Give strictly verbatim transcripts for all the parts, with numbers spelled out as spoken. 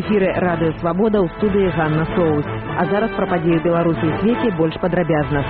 эфіры радыё Свабода, ў студыі Ганна Соус. А зараз пра падзеі Беларусі і свеце больш падрабязна.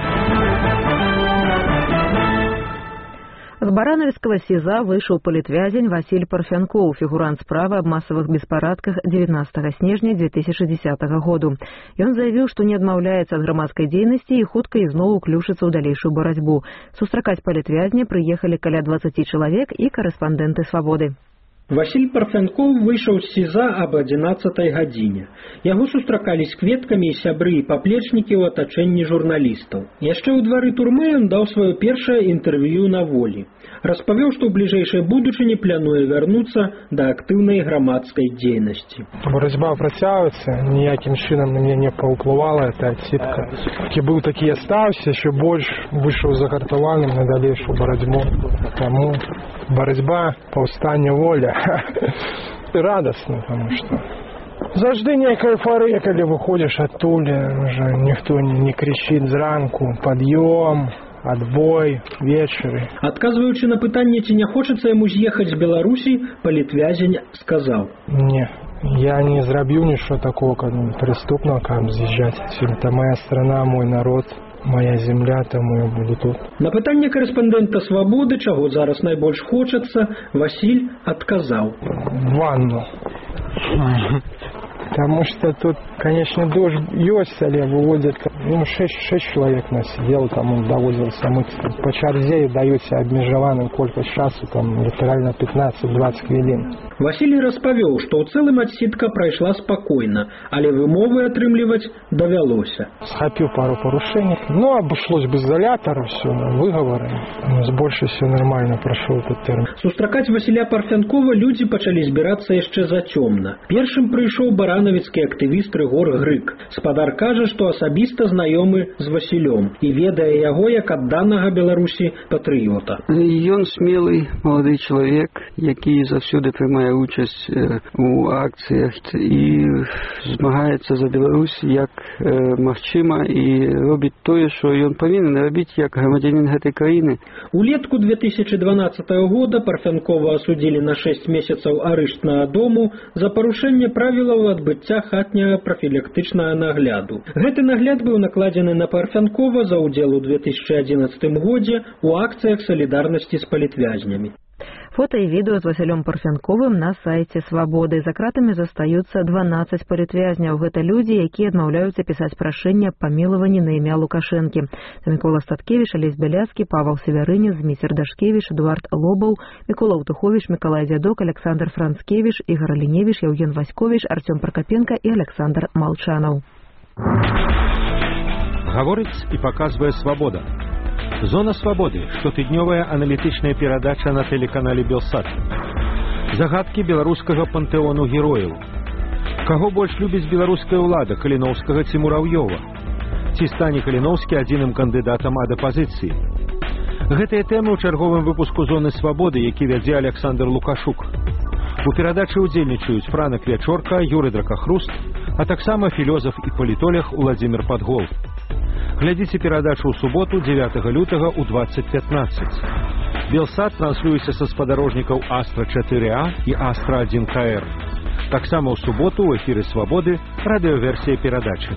З баранавіцкага СІЗА выйшаў палітвязень Васіль Парфянкоў, фігурант справы аб масавых беспарадках дзевятнаццатага снежня две тысячи десятого году. Ён заявіў, што не адмаўляецца ад грамадскай дзейнасці і хутка ізноў уключыцца ў далейшую барацьбу. Сустракаць палітвязня прыехалі каля дваццаці чалавек і карэспандэнты Свабоды. Васіль Парфянкоў выйшаў з СІЗА аб адзінаццатай гадзіне. Яго сустракалі з кветкамі і сябры і паплечнікі ў атачэнні журналістаў. Яшчэ ў двары турмы ён даў сваё першае інтэрв'ю на волі. Распавёў, што ў бліжэйшай будучыні плануе вярнуцца да актыўнай грамадскай дзейнасці. Барацьба працягваецца, ніякім чынам на мяне не паўплывала эта адсітка. Які быў, такі астаўся, яшчэ больш выйшаў загартаваным на далейшую барацьбу. Таму барацьба, паўстанне, воля. Радостно, потому что заўжды некая эйфория, когда выходишь оттуда, уже никто не, не кричит зранку, подъем, отбой, вечеры. Отказываючи на пытанне, ці не хочется ему з'ехаць з Беларусі, палітвязень сказал: Не, я не зрабіў ничего такого, как преступного, как съезжать. Это моя страна, мой народ, моя земля, тому я буду тут. На пытанне корэспандэнта Свабоды, чаго зараз найбольш хочацца, Васіль адказаў: ванну. Потому что тут, конечно, дождь есть, але выводят, ну, шесть, шесть человек нас сидело, там он доводился мыться. По чарзе даёце абмежаваную колькасць часу, там літаральна пятнадцать-двадцать хвілін. Васіль распавёў, што ў цэлым адсідка прайшла спакойна, але вымовы атрымліваць давялося. Схапіў пару парушений, но обошлось без изолятора, все, выговоры. Но с больше все нормально прошел этот термин. Сустракаць Васіля Парфянкова людзі пачалі збірацца яшчэ зацёмна. Першым прыйшоў баранавіцкі актывіст Рыгор Грык. Спадар кажа, што асабіста знаёмы з Васілём і ведае яго як адданага Беларусі патрыёта. Ён смелый малады чалавек, які заўсёды прымае участь у акцыях і змагаецца за Беларусь як э, магчыма і робіць тое, што ён павінен рабіць як грамадзянін гэтай краіны. Улетку две тысячи дванаццатого года Парфянкова асудзілі на шесть месяцаў арыштнага дому за парушэнне правілаў адбыцця хатняга прафілактычнага нагляду. Гэты нагляд быў накладзены на Парфянкова за ўдзел у две тысячи одиннадцатым годзе у акцыях салідарнасці з палітвязнямі. Фото і відео з Васілём Парфянковым на сайце Свабоды. За кратамі застаюцца дванаццаць палітвязняў. Гэта людзі, якія адмаўляюцца пісаць прашэнне аб памілаванні на імя Лукашэнкі. Мікола Статкевіч, Алесь Бяляцкі, Павел Севярынец, Зміцер Дашкевіч, Эдуард Лобаў, Мікола Аўтуховіч, Мікалай Дзядок, Александр Францкевіч, Ігор Аліневіч, Яўген Васьковіч, Артём Пракапенка і Александр Малчанаў. Гаворыць і паказвае Свабода. Зона Свабоды. Штотыднёвая аналітычная перадача на тэлеканале Белсат. Загадкі беларускага пантэону герояў. Каго больш любіць беларуская ўлада, Каліноўскага ці Мураўёва? Ці стане Каліноўскі адзіным кандыдатам ад апазіцыі? Гэтыя тэмы ў чарговым выпуску Зоны Свабоды, які вядзе Александр Лукашук. У перадачы ўдзельнічаюць Франа Клячорка, Юры Дракахруст, а таксама філёзаф і палітолог Уладзімір Падгол. Глядзіце перадачу ў суботу дзевятага лютага ў двадцать пятнадцать. Белсат транслюецца са спадарожнікаў Астра чатыры А і Астра один К Р. Таксама ў суботу ў эфіры Свабоды радыёверсія перадачы.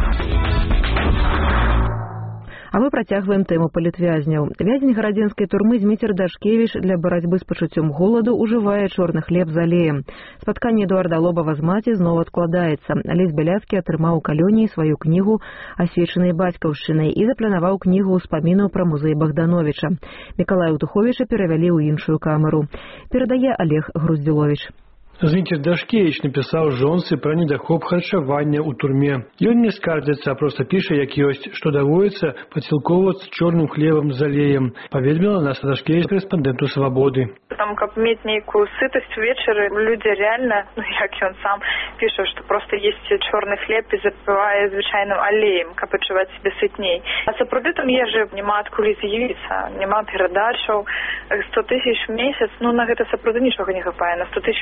А мы працягваем тэму палітвязняў. Вязень гарадзенскай турмы Зміцер Дашкевіч для барацьбы з пачуццём голаду ўжывае чорны хлеб з алеем. Спатканне Эдуарда Лобава з маці зноў адкладаецца. Алесь Бяляцкі атрымаў у калоніі сваю кнігу «Асвечанай бацькаўшчынай» і запланаваў кнігу ўспамінаў пра музей Богдановича. Мікалая Аўтуховіча перавялі ў іншую камеру. Перадае Олег Груздзіловіч. Зміцер Дашкевіч напісаў жонцы пра недахоп харчавання ў турме. Ён не скардзіцца, а проста піша, як ёсць, што даводзіцца падсілкоўвацца чорным хлебам з алеем, паведаміла нас Дашкевіч корэспандэнту Свабоды. Там, каб мець нейкую сытасць увечары, людзі реально, ну як ён сам піша, што проста есці чорны хлеб і запівае звычайным алеем, каб адчуваць сябе сытней. А сапраўды там ежы няма адкуль з'явіцца, няма перадачаў, сто тысяч месяц, ну на гэта сапраўды нічога не хапае. На сто тысяч месяц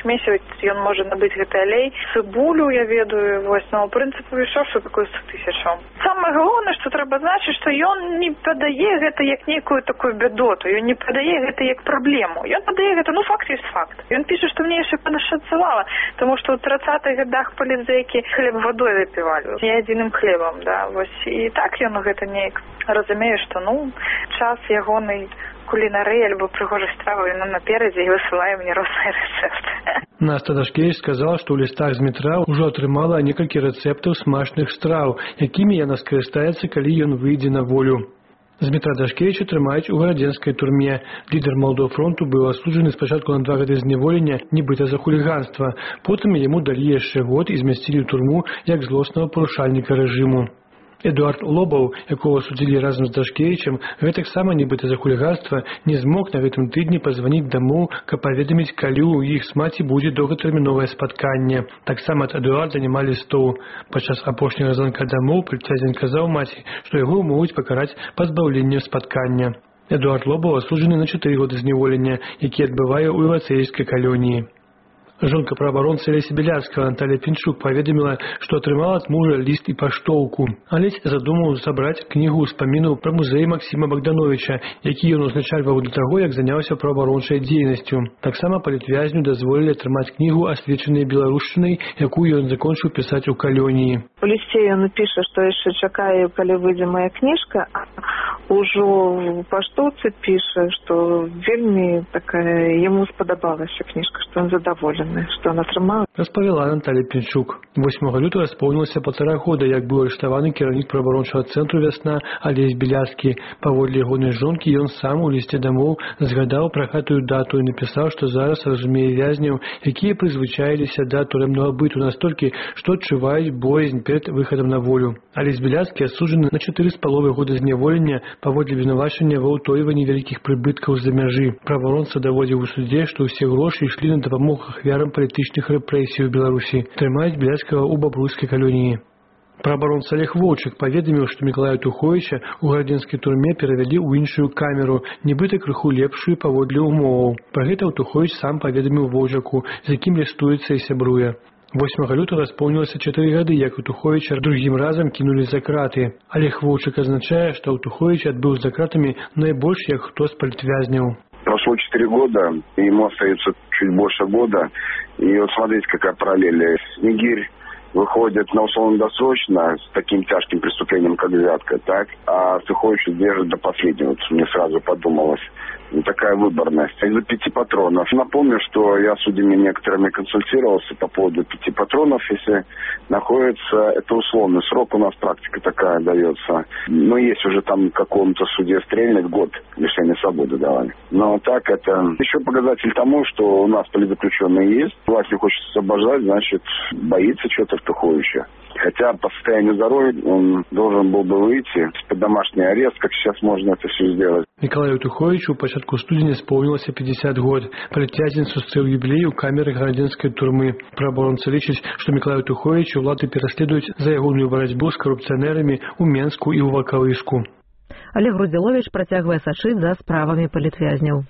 ён можа набыць гэты алей. Цыбулю я ведаю, вось, но ў прынцыпе ўсё, што такое сто тысячаў. Самае галоўнае, што трэба значыць, што ён не падае гэта як нейкую такую бядоту, ён не падае гэта як праблему. Ён падае гэта, ну, факт ёсць факт. Ён піша, што мне яшчэ падашанцавала, таму што ў трыццатых гадах палітзекі хлеб вадой выпівалі, не адзіным хлебам, да, вось. І так ён гэта неяк разумее, што, ну, час ягонай кулінарыі альбо прыгожай стравы ён наперадзе і высылае мне розныя рэцэпты. Наста Дашкевіч сказала, што ў лістах з метра ўжо атрымала некалькі рэцэптаў смачных страў, якімі яна скарыстаецца, калі ён выйдзе на волю. Змітра Дашкевіча трымаюць у гарадзенскай турме. Лідар Малодого фронту быў асуджаны спачатку на два гады зняволення, нібыта за хуліганства. Потым яму далі яшчэ год і змясцілі ў турму як злоснага парушальніка рэжыму. Эдуард Лобаў, якого судзілі разам з Дашкевічам, гэтаксама нібыта за хуліганства не змог на гэтым тыдні пазваніць дамоў, каб паведаміць, калі ў іх з маці будзе доўгатэрміновае спатканне. Таксама ад Эдуарда няма лістоў. Падчас апошняга званка дамоў палітвязень казаў маці, што яго могуць пакараць пазбаўленнем спаткання. Эдуард Лобаў асуджаны на чатыры гады зняволення, які адбывае ў івацэйскай калоніі. Жонка праабаронцы Алеся Беляцкага Наталья Пінчук паведаміла, што атрымала ад мужа ліст і паштоўку. Алесь задумаў сабраць кнігу ўспамінаў пра музей Максіма Богдановича, які ён узначальваў для таго, як заняўся праабарончай дзейнасцю. Таксама палітвязню дазволілі атрымаць кнігу асвечанай беларушчынай, якую ён закончыў пісаць у калоніі. У лісце ён піша, што яшчэ чакаю, калі выйдзе моя кніжка, а ўжо ў паштоўцы піша, што вельмі такая яму спадабалася кніжка, што ён задаволены. Што она атрымала? Распавяла Наталья Пінчук. восьмага лютага споўнілася паўтара года, як быў арыштаваны кіраўнік праабарончага цэнтру «Вясна» Алесь Беляцкі. Паводле ягонай жонкі, ён сам у лісце дамоў згадаў пра гэтую дату і напісаў, што зараз разумее вязняў, якія прызвычаіліся да турэмнага быту настолькі, што адчуваюць боязнь перад выхадам на волю. Алесь Беляцкі асуджаны на чатыры з паловай года зняволення паводле вінавачання ва ўтойванні вялікіх прыбыткаў з-за мяжы. Праабаронца даводзіў у суде, што ўсе грошы ішлі на дапамогу ахвярам палітычных рэпрэсій у Беларусі. Трымаюць Беляцкага ў бабруйскай калоніі. Праабаронца Олег Воўчык паведаміў, што Мікалая Туховіча ў гарадзенскай турме перавялі ў іншую камеру, нібыта крыху лепшую паводле ўмоваў. Пра гэта Туховіч сам паведаміў Воўчыку, з якім лістуецца і сябруе. восьмага лютага споўнілася чатыры гады, як у Туховіча другім разам кінулі за краты. Олег Воўчык азначае, што ў Туховіча адбыў за кратамі найбольш як хто з палітвязняў. Прошло четыре года, и ему остается чуть больше года. И вот смотрите, какая параллель. Снегирь выходит на условно-досрочно с таким тяжким преступлением, как взятка, так? А Тухович держит до последнего. Вот мне сразу подумалось. Ну, такая выборность. Из-за пяти патронов. Напомню, что я с судьями некоторыми консультировался по поводу пяти патронов. Если находится, это условный срок, у нас практика такая дается. Но есть уже там какому-то судье стрельнет год лишения свободы давали. Но так это еще показатель тому, что у нас политзаключенные есть. Власть не хочет освобождать, значит, боится чего-то Туховича. Хотя по состоянию здоровья он должен был бы выйти под домашний арест, как сейчас можно это все сделать. Мікалаю Туховічу ў пачатку студзеня споўнілася пятьдесят год. Палітвязень сустрэў юбілей у камеры гарадзенскай турмы. Праабаронца лічыць, што Мікалаю Туховічу ўлады пераследуюць за ягоную барацьбу з карупцыянерамі ў Менску і ў Вакавыску. Олег Груздзіловіч працягвае сачыць за справамі палітвязняў.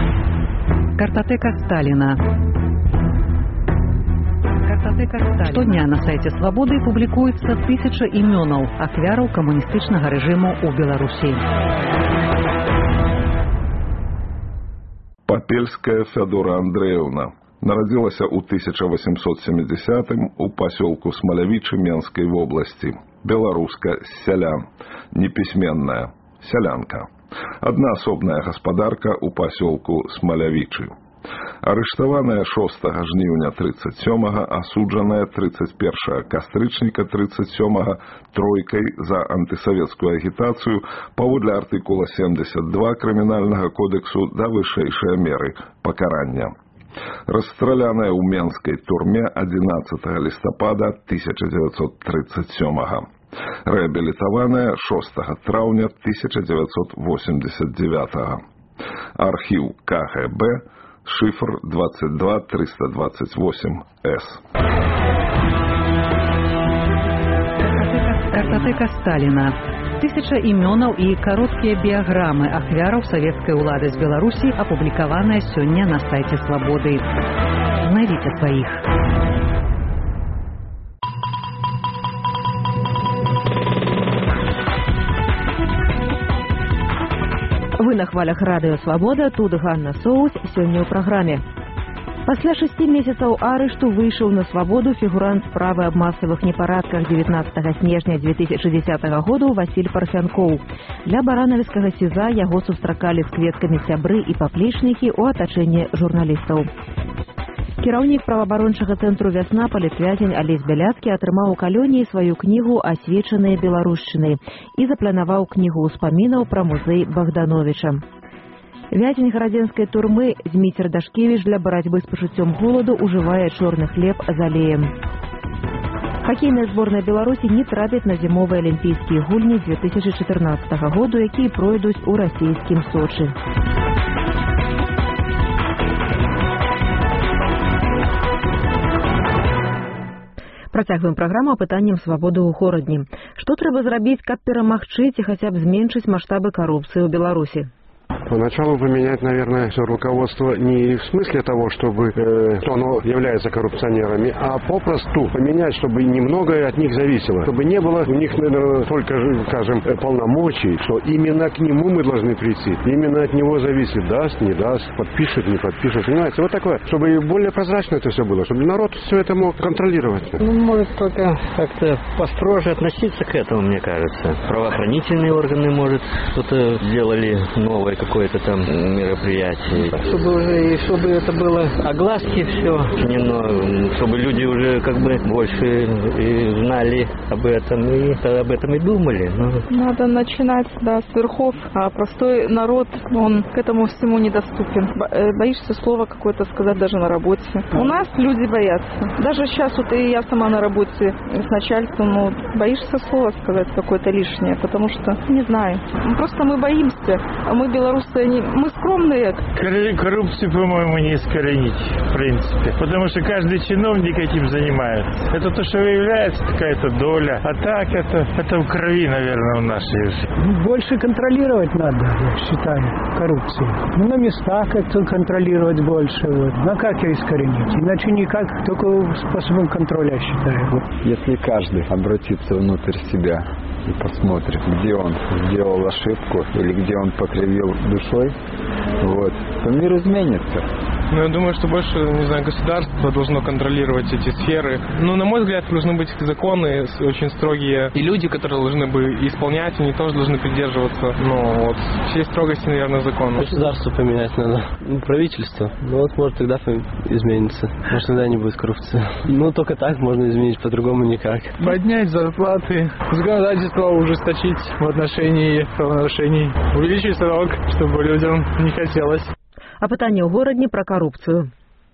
Картатэка Сталіна. Штодня на сайце «Свабоды» публікуецца тысяча імёнаў ахвяраў камуністычнага рэжыму ў Беларусі. Папельская Фядора Андреевна нарадзілася ў тысяча восемьсот семидесятым у пасёлку Смалявічы Менскай вобласці. Беларуска з сялян, непісьменная, сялянка. Аднаасобная гаспадарка ў пасёлку Смалявічы. Арыштаваная шостага жніўня тридцать сёмага, асуджаная тридцать першага кастрычніка тридцать сёмага тройкай за антысавецкую агітацыю паводле артыкула семьдесят два крымінальнага кодексу да вышэйшыя меры пакарання. Расстраляная ў Менскай турме адзінаццатага лістапада тысяча девятьсот тридцать сёмага. Рэабілітаваная шостага траўня тысяча девятьсот восемьдесят девятага. Архіў ка гэ бэ, шифр двадцать два триста двадцать восемь эс. Картотека Сталина. Тысяча імёнаў і кароткія біяграмы ахвяраў савецкай улады з Беларусі апублікаваныя сёння на сайце Свабоды. Знайдзіце сваіх. Вы на хвалях радыё Свабода, тут Ганна Соус, сёння ў праграме. Пасля шасці месяцаў арышту выйшаў на свабоду фігурант справы аб масавых непарадках дзевятнаццатага снежня дзве тысячы дзесятага году Васіль Парфянкоў. Для баранавіцкага СІЗА яго сустракалі з кветкамі сябры і паплечнікі ў атачэнні журналістаў. Кіраўнік праваабарончага цэнтру «Вясна» палітвязень Алесь Бяляцкі атрымаў у калоніі сваю кнігу «Асвечаныя беларушчыны» і запланаваў кнігу ўспамінаў пра музей Богдановича. Вязень гарадзенскай турмы Зміцер Дашкевіч для барацьбы з пачуццём голаду ўжывае чорны хлеб з алеем. Хакейная зборная Беларусі не трапіць на зімовыя алімпійскія гульні дзве тысячы чатырнаццатага году, якія пройдуць у расійскім Сочы. Працягваем праграму апытаннем свабоды ў горадні. Што трэба зрабіць, каб перамагчы ці хаця б зменшыць маштабы карупцыі ў Беларусі? Поначалу поменять, наверное, все руководство не в смысле того, чтобы э, что оно является коррупционерами, а попросту поменять, чтобы немного от них зависело. Чтобы не было у них, наверное, только, скажем, полномочий, что именно к нему мы должны прийти. Именно от него зависит, даст, не даст, подпишет, не подпишет. Понимаете, вот такое. Чтобы более прозрачно это все было, чтобы народ все это мог контролировать. Ну, может, только как-то построже относиться к этому, мне кажется. Правоохранительные органы, может, что-то сделали новое, какое-то там мероприятие. Чтобы уже, и чтобы это было огласки все, немного, чтобы люди уже как бы больше и знали об этом и об этом и думали. Но... Надо начинать, да, с верхов, а простой народ, он к этому всему недоступен. Боишься слова какое-то сказать даже на работе. У нас люди боятся. Даже сейчас вот и я сама на работе с начальством, ну, боишься слова сказать какое-то лишнее, потому что, не знаю, просто мы боимся, а мы белорусы, они, мы скромные. Коррупцию, по-моему, не искоренить, в принципе, потому что каждый чиновник этим занимается. Это то, что является какая-то доля, а так это, это в крови, наверное, у нашей. Больше контролировать надо, я считаю, коррупцию. Ну, на местах как-то контролировать больше. Вот. Ну, как ее искоренить? Иначе никак, только способом контроля, я считаю. Если каждый обратится внутрь себя и посмотрит, где он сделал ошибку или где он покривил душой, вот, то мир изменится. Ну, я думаю, что больше, не знаю, государство должно контролировать эти сферы. Ну, на мой взгляд, должны быть законы очень строгие. И люди, которые должны бы исполнять, они тоже должны придерживаться, ну, вот, всей строгости, наверное, закона. Государство поменять надо. Ну, правительство. Ну, вот, может, тогда изменится. Может, тогда не будет коррупции. Ну, только так можно изменить, по-другому никак. Поднять зарплаты, законодательство ужесточить в отношении правонарушений, увеличить срок, чтобы людям не хотелось. Апытанне ў горадні пра карупцыю.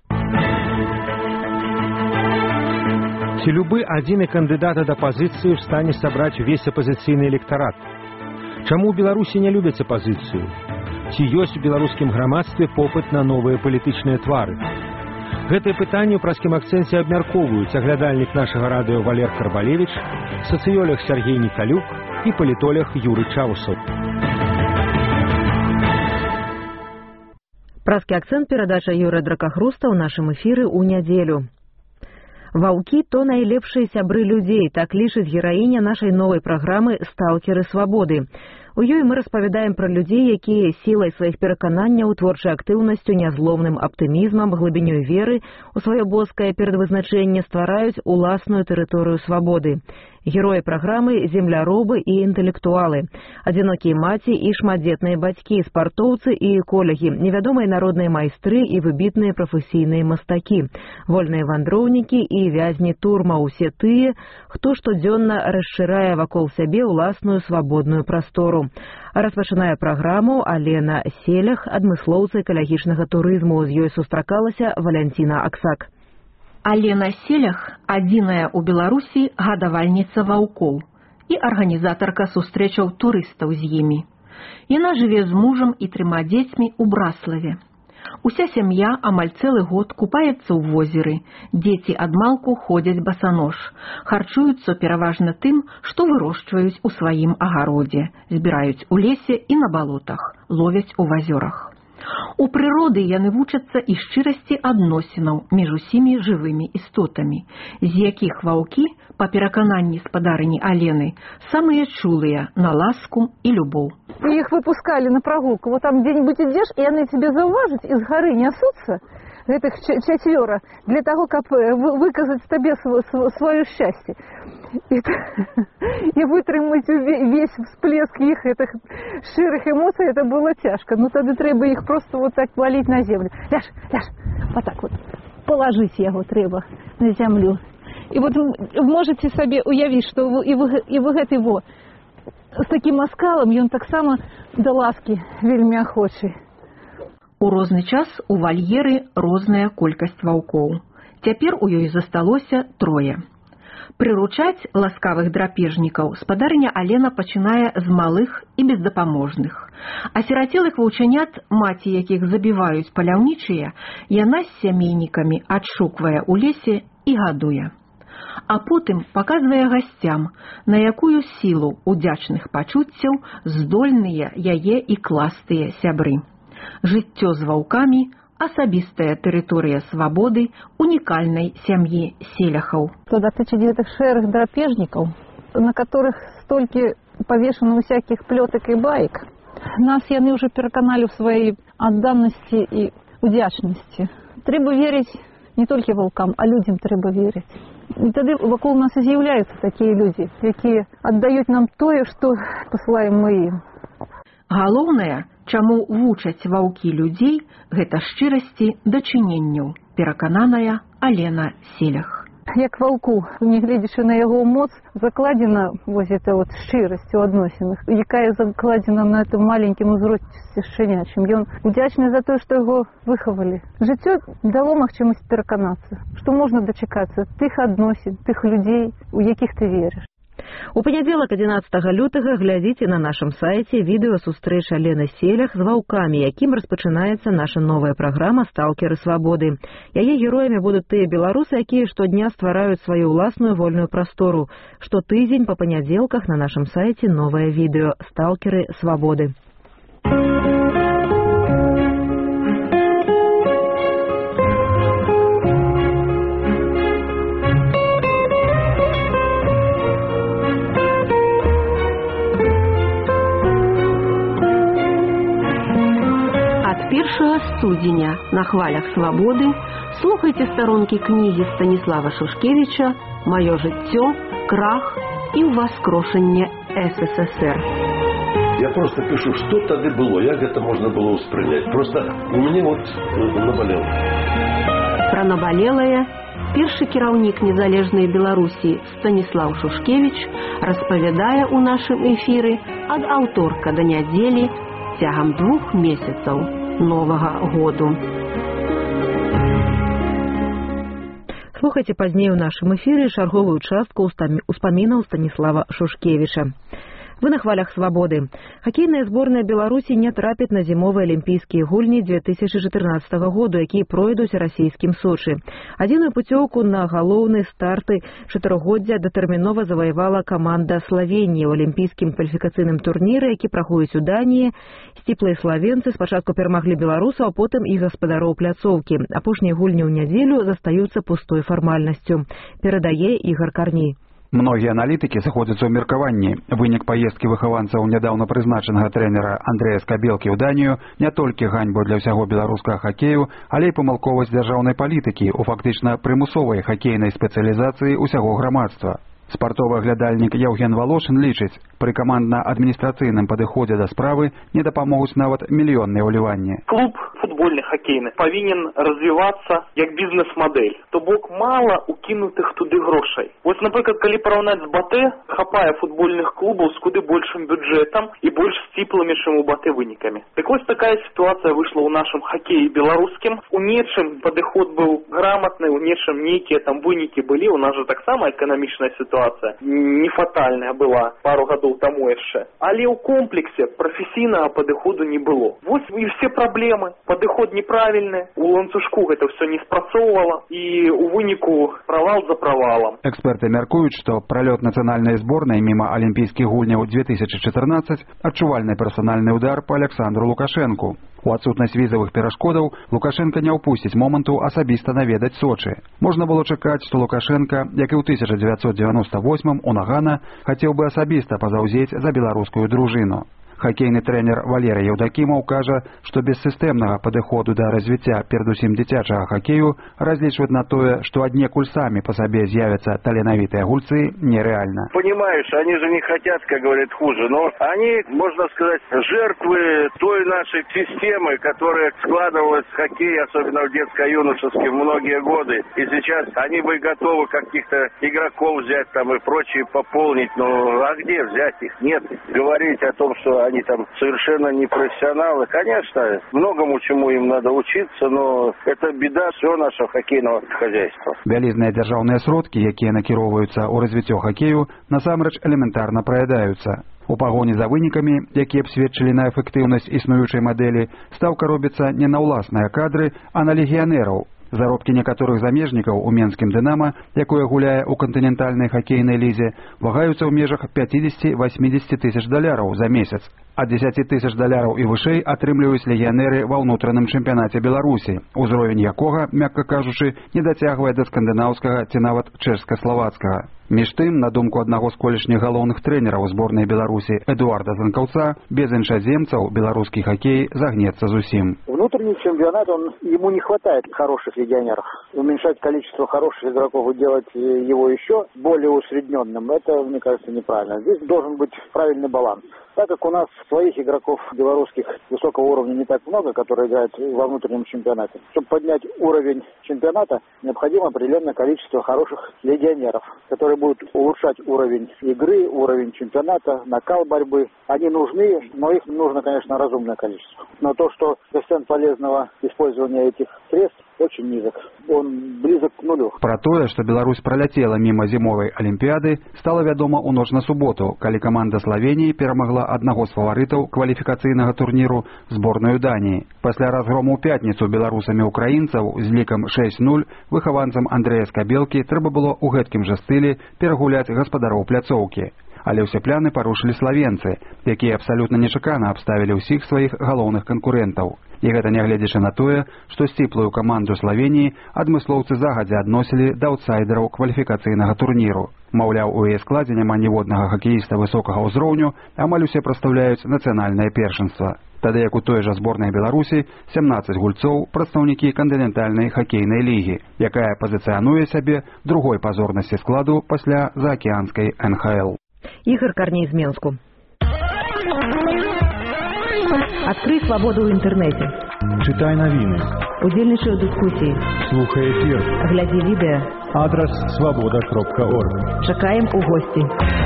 Ці любы адзіны кандыдат ад апазіцыі ў стане сабраць увесь апазіцыйны электарат? Чаму ў Беларусі не любяць апазіцыю? Ці ёсць у беларускім грамадстве попыт на новыя палітычныя твары? Гэтае пытанне ў праскім акцэнце абмяркоўваюць аглядальнік нашага радыё Валер Карбалевіч, сацыёлог Сергей Николюк і палітолог Юры Чаусаў. Праскі акцэнт перадача Юры Дракахруста ў нашым эфіры ў нядзелю. Ваўкі то найлепшыя сябры людзей, так лічыць гераіня нашай новай праграмы «Сталкеры свабоды». У ёй мы распавядаем пра людзей, якія сілай сваіх перакананняў, творчай актыўнасцю, нязломным аптымізмам, глыбінёй веры у сваё боскае перадвызначэнне ствараюць уласную тэрыторыю свабоды. Героі праграмы – земляробы і інтэлектуалы, адзінокія маці і шматдзетныя бацькі, спартоўцы і эколагі, невядомыя народныя майстры і выбітныя прафесійныя мастакі, вольныя вандроўнікі і вязні турма, усе тыя, хто штодзённа расшырае вакол сябе ўласную свабодную прастору. Распачынае праграму Алена Селях, адмыслоўца экалагічнага турызму. З ёй сустракалася Валянціна Аксак. Алена Селях – адзіная ў Беларусі гадавальніца ваўкоў і арганізатарка сустрэчаў турыстаў з імі. Яна жыве з мужам і трыма дзецьмі ў Браславе. Уся сям'я амаль цэлы год купаецца ў возеры. Дзеці адмалку ходзяць басанож. Харчуюцца пераважна тым, што вырошчваюць у сваім агародзе, збіраюць у лесе і на балотах, ловяць у азёрах. У прыроды яны вучацца і шчырасці адносінаў між усімі жывымі істотамі, з якіх ваўкі, па перакананні спадарыні Алены, самыя чулыя на ласку і любоў. Их выпускали на прогулку, вот там где-нибудь идешь, и они тебе зауважат, из горы несутся, этих четверо, для того, как выказать тебе свое счастье. И, и вытрымать весь всплеск их этих ширых эмоций, это было тяжко. Но тогда треба их просто вот так валить на землю. Ляж, ляж, вот так вот, положить его треба на землю. И вот можете себе уявить, что и вы, и вы его с таким оскалом, и он так само до ласки вельми охочий. У розны час у вальеры розная колькасць ваўкоў. Цяпер у ёй засталося трое. Прыручаць ласкавых драпежнікаў спадарыня Алена пачынае з малых і бездапаможных. Асірацелых ваўчанят, маці якіх забіваюць паляўнічыя, яна з сямейнікамі адшуквае ў лесе і гадуе. А потым паказвае гасцям, на якую сілу удзячных пачуццяў здольныя яе і кластыя сябры. Жыццё з ваўкамі, асабістая тэрыторыя свабоды унікальнай сям'і селяхаў. Что датычыць гэтых шэрых драпежнікаў, на которых столькі павешана всяких плётак і баек, нас яны уже пераканалі ў сваёй адданасці і удзячнасці. Трэба верыць не толькі ваўкам, а людзям трэба верыць. І тады вакол нас і з'яўляюцца такія людзі, якія аддаюць нам тое, што пасылаем мы ім. Галоўнае, чаму вучаць ваўкі людзей, гэта шчырасці дачыненняў, перакананая Алена Селях. Як ваўку, нягледзячы на яго моц, закладзена вось эта вот шчырасць у адносінах, якая закладзена на этом маленькім узросце шчанячым. Ён удзячны за тое, што яго выхавалі. Жыццё дало магчымасць пераканацца, што можна дачакацца тых адносін, тых людзей, у якіх ты верыш. У панядзелак адзінаццатага лютага глядзіце на нашым сайце відэа сустрэчы Алены Селях з ваўкамі, якім распачынаецца наша новая праграма «Сталкеры свабоды». Яе героямі будуць тыя беларусы, якія штодня ствараюць сваю ўласную вольную прастору. Штотыдзень па панядзелках на нашым сайце новае відэо «Сталкеры свабоды». першага студзеня на хвалях свабоды слухайце старонкі кнігі Станіслава Шушкевіча «Маё жыццё, крах і ўваскрошанне СССР». Я просто пишу, что тогда было, як это можно было воспринять. Просто у меня вот наболело. Про наболелае першы кіраўнік незалежнай Беларусі Станіслав Шушкевіч распавядае ў нашым эфіры ад аўторка да нядзелі цягам двух месяцаў новага году. Слухайце пазней у нашым эфіры чарговую частку успамінаў Станіслава Шушкевіча. Вы на хвалях свабоды. Хакейная зборная Беларусі не трапіць на зімовыя алімпійскія гульні две тысячи чатырнаццатага году, якія пройдуць расійскім Сочы. Адзіную пуцёўку на галоўны старты чатырохгоддзя датэрмінова заваявала каманда Славеніі ў алімпійскім кваліфікацыйным турніры, які праходзіць у Даніі. Сціплыя славенцы спачатку перамаглі беларусаў, а потым і гаспадароў пляцоўкі. Апошнія гульні ў нядзелю застаюцца пустой фармальнасцю. Перадае Ігар Карній. Многія аналітыкі сыходзяцца ў меркаванні. Вынік паездкі выхаванцаў нядаўна прызначанага трэнера Андрэя Скабелкі ў Данію не толькі ганьба для ўсяго беларускага хакею, але і памылковасць дзяржаўнай палітыкі ў фактычна прымусовай хакейнай спецыялізацыі ўсяго грамадства. Спартовы аглядальнік Яўген Валошын лічыць, пры камандна-адміністрацыйным падыходзе да справы не дапамогуць нават мільённыя ўліванні. Клуб футбольны хакейны павінен развівацца як бізнес-мадэль. То бок мала укінутых туды грошай. Вось, напрыклад, калі параўнаць з Батэ, хапае футбольных клубаў з куды большым бюджэтам і больш сціплымі, чым у Батэ вынікамі. Так вось такая сітуацыя выйшла ў нашым хакеі беларускім. У нечым падыход быў грамотны, у нечым нейкія там вынікі былі. У нас жа таксама эканамічная сітуацыя. сітуацыя не фатальная была пару гадоў таму яшчэ. Але ў комплексе прафесійнага падыходу не было. Вось і все праблемы. Падыход неправільны, у ланцужку гэта все не спрацоўвала, і у выніку правал за правалам. Эксперты мяркуюць, што пралёт нацыянальнай зборнай міма алімпійскіх гульняў две тысячи чатырнаццаць адчувальны персанальны удар па Александру Лукашэнку. У адсутнасць візавых перашкодаў Лукашенка не ўпусціць моманту асабіста наведаць Сочы. Можна было чакаць, што Лукашенка, як і ў тысяча дзевяцьсот дзевяноста восьмым у Нагана, хацеў бы асабіста пазаўзець за беларускую дружыну. Хакейны трэнер Валерый Еўдакімаў кажа, што без сістэмнага падыходу да развіцця перадусім дзіцячага хакею разлічваць на тое, што аднекуль самі па сабе з'явяцца таленавітыя гульцы, нереально. Понимаешь, они же не хотят, как говорят, хуже, но они, можно сказать, жертвы той нашей системы, которая складывалась в хоккее, особенно в детско-юношеском, многие годы. И сейчас они бы готовы каких-то игроков взять там и прочее пополнить, но а где взять их? Нет. Говорить о том, что они там совершенно не профессионалы. Конечно, многому чему им надо учиться, но это беда всего нашего хоккейного хозяйства. Вялізныя дзяржаўныя сродкі, якія накіроўваюцца ў развіццё хакею, насамрэч элементарна праядаюцца. У пагоні за вынікамі, якія б сведчылі на эфектыўнасць існуючай мадэлі, стаўка робіцца не на ўласныя кадры, а на легіянераў. Заробкі некаторых замежнікаў у менскім «Дынама», якое гуляе ў кантынентальнай хакейнай лізе, вагаюцца ў межах пяцьдзесят-восемьдесят тысяч даляраў за месяц. Ад дзесяці тысяч даляраў і вышэй атрымліваюць легіянеры ва ўнутраным чэмпіянаце Беларусі, узровень якога, мякка кажучы, не дацягвае да скандынаўскага ці нават чэшска-славацкага. Між тым, на думку аднаго з колішніх галоўных трэнераў зборнай Беларусі Эдуарда Занкаўца, без іншаземцаў беларускі хоккей загнецца зусім. Внутренний чемпионат, он, ему не хватает хороших легионеров. Уменьшать количество хороших игроков и делать его еще более усредненным, это, мне кажется, неправильно. Здесь должен быть правильный баланс. Так как у нас своих игроков белорусских высокого уровня не так много, которые играют во внутреннем чемпионате, чтобы поднять уровень чемпионата, необходимо определенное количество хороших легионеров, которые будут улучшать уровень игры, уровень чемпионата, накал борьбы. Они нужны, но их нужно, конечно, разумное количество. Но то, что коэффициент полезного использования этих средств очень низок. Он близок к нулю. Пра тое, што Беларусь праляцела міма зімовай алімпіяды, стала вядома ў ноч на суботу, калі каманда Славеніі перамагла аднаго з фаварытаў кваліфікацыйнага турніру зборную Даніі. Пасля разгрому ў пятніцу беларусамі украінцаў з лікам шэсць нуль выхаванцам Андрэя Скабелкі трэба было ў гэткім жа стылі перагуляць гаспадароў пляцоўкі. Але ўсе пляны парушылі славенцы, якія абсалютна нечакана абставілі ўсіх сваіх галоўных канкурэнтаў. І гэта нягледзячы на тое, што сціплую каманду Славеніі адмыслоўцы загадзя адносілі да аўтсайдераў кваліфікацыйнага турніру. Маўляў, у яе складзе няма ніводнага хакеіста высокага ўзроўню, амаль усе прадстаўляюць нацыянальнае першынства. Тады як у той жа зборнай Беларусі сямнаццаць гульцоў прадстаўнікі кантынентальнай хакейнай лігі, якая пазіцыянуе сябе другой па зорнасці складу пасля заакіянскай эн ха эл. Игорь Корней из Менску. Открой свободу в интернете. Читай новины. Удзельнічай у дискуссии. Слухай эфир. Гляди відео. Адрес свобода крапка орг. Чакаем у гости.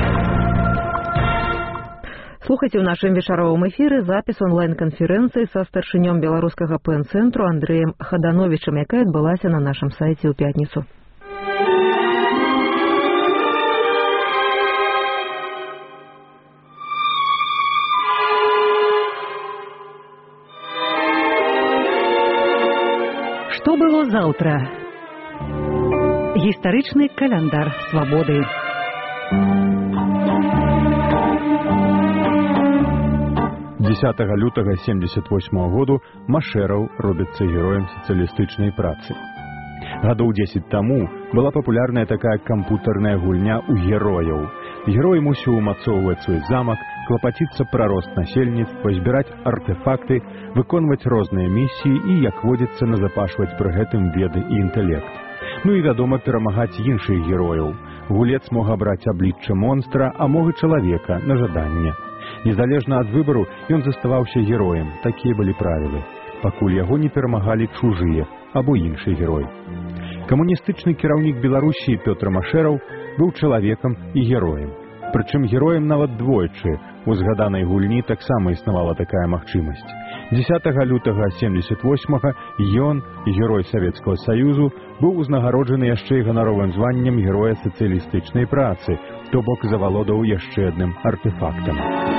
Слухайте ў нашым вечаровым эфіры запіс онлайн-канферэнцыі са старшынём беларускага пэ-цэнтру Андрэем Хадановічам, якая адбылася на нашым сайце ў пятніцу. Што было заўтра? Гістарычны каляндар свабоды. дзесятага лютага семьдесят восьмага году Машэраў робіцца героем сацыялістычнай працы. Гадоў дзесяць таму была папулярная такая кампутарная гульня ў герояў. Герой мусіў умацоўваць свой замак, клапаціцца пра рост насельніцтва, збіраць артэфакты, выконваць розныя місіі і, як водзіцца, назапашваць пры гэтым веды і інтэлект. Ну і, вядома, перамагаць іншых герояў. Гулец мог абраць аблічча монстра, а мог і чалавека на жаданне. Незалежна ад выбару, ён заставаўся героем, такія былі правілы, пакуль яго не перамагалі чужыя або іншы герой. Камуністычны кіраўнік Беларусі Пётр Машэраў быў чалавекам і героем. Прычым героем нават двойчы. У згаданай гульні таксама існавала такая магчымасць. дзесятага лютага семдзесят восьмага ён, герой Савецкага Саюзу, быў узнагароджаны яшчэ і ганаровым званнем героя сацыялістычнай працы, то бок завалодаў яшчэ адным артефактам.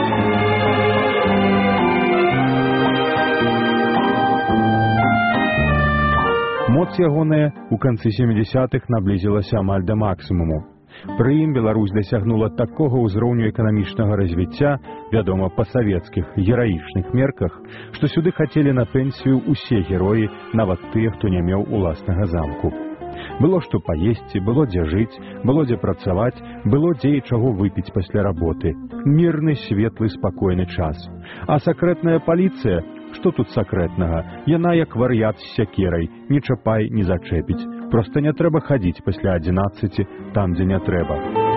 Моц ягоная ў канцы сямідзесятых наблізілася амаль да максімуму. Пры ім Беларусь дасягнула такога ўзроўню эканамічнага развіцця, вядома, па савецкіх гераічных мерках, што сюды хацелі на пенсію ўсе героі, нават тыя, хто не меў уласнага замку. Было што паесці, было дзе жыць, было дзе працаваць, было дзе і чаго выпіць пасля работы. Мірны, светлы, спакойны час. А сакрэтная паліцыя, што тут сакрэтнага? Яна як вар'ят з сякерай, не чапай, не зачэпіць. Проста не трэба хадзіць пасля адзінаццаці там, дзе не трэба.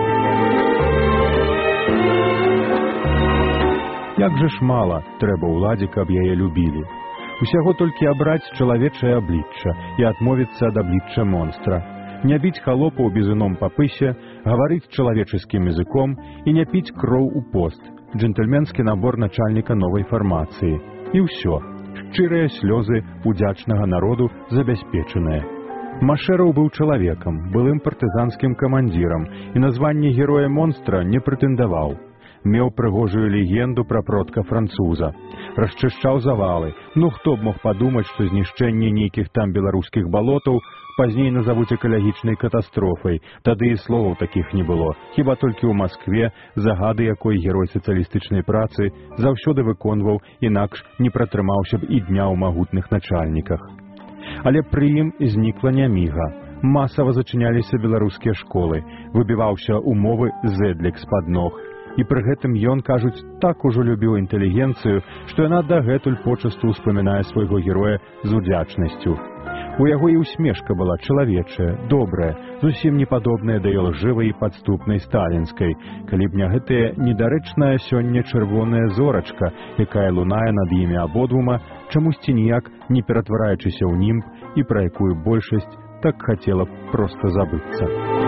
Як жа ж мала трэба ўладзе, каб яе любілі. Усяго толькі абраць чалавечае аблічча і адмовіцца ад аблічча монстра. Не біць халопаў бізуном па пысе, гаварыць чалавеческім языком і не піць кроў у пост. Джентльменскі набор начальніка новай фармацыі. І ўсё. Шчырыя слёзы удзячнага народу забяспечаныя. Машэраў быў чалавекам, былым партызанскім камандзірам і на званне героя-монстра не прэтэндаваў. Меў прыгожую легенду пра продка француза. Расчышчаў завалы. Ну хто б мог падумаць, што знішчэнне нейкіх там беларускіх балотаў пазней назавуць экалагічнай катастрофай. Тады і словаў такіх не было. Хіба толькі ў Маскве, загады якой герой сацыялістычнай працы заўсёды выконваў, інакш не пратрымаўся б і дня ў магутных начальніках. Але пры ім знікла няміга. Масава зачыняліся беларускія школы. Выбіваўся умовы зэдлік з-пад ног. І пры гэтым ён, кажуць, так ужо любіў інтэлігенцыю, што яна дагэтуль почасту ўспамінае свайго героя з удзячнасцю. У яго і усмешка была чалавечая, добрая, зусім не падобная да ілжывай і падступнай сталінскай, калі б не гэтая недарэчная сёння чырвоная зорачка, якая лунае над імі абодвума, чамусьці ніяк не ператвараючыся ў німб і пра якую большасць так хацела б проста забыцца.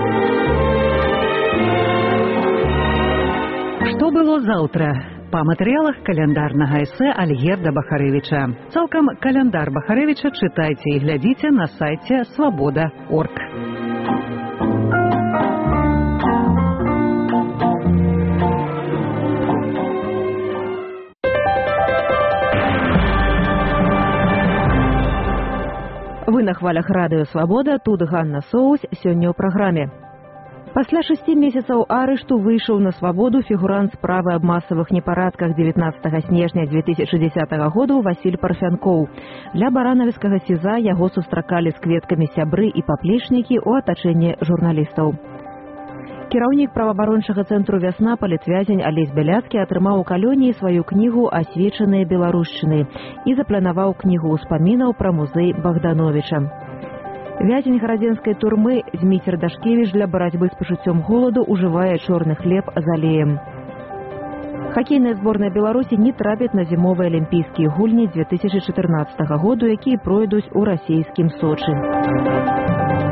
Што было заўтра? Па матэрыялах каляндарнага эсэ Альгерда Бахарэвіча. Цалкам каляндар Бахарэвіча чытайце і глядзіце на сайце свабода точка орг. Вы на хвалях радыё «Свабода», тут Ганна Соус, сёння ў праграме. Пасля шасці месяцаў арышту выйшаў на свабоду фігурант справы аб масавых непарадках дзевятнаццатага снежня дзве тысячы дзесятага году Васіль Парфянкоў. Для баранавіцкага сіза яго сустракалі з кветкамі сябры і паплечнікі ў атачэнні журналістаў. Кіраўнік праваабарончага цэнтру «Вясна» палітвязень Алесь Бяляцкі атрымаў у калоніі сваю кнігу «Асвечаныя беларушчыны» і запланаваў кнігу ўспамінаў пра музей Богдановича. Вязень гарадзенскай турмы Зміцер Дашкевіч для барацьбы з пачуццём голаду ўжывае чорны хлеб з алеем. Хакейная зборная Беларусі не трапіць на зімовыя алімпійскія гульні дзве тысячы чатырнаццатага году, якія пройдуць у расійскім Сочы.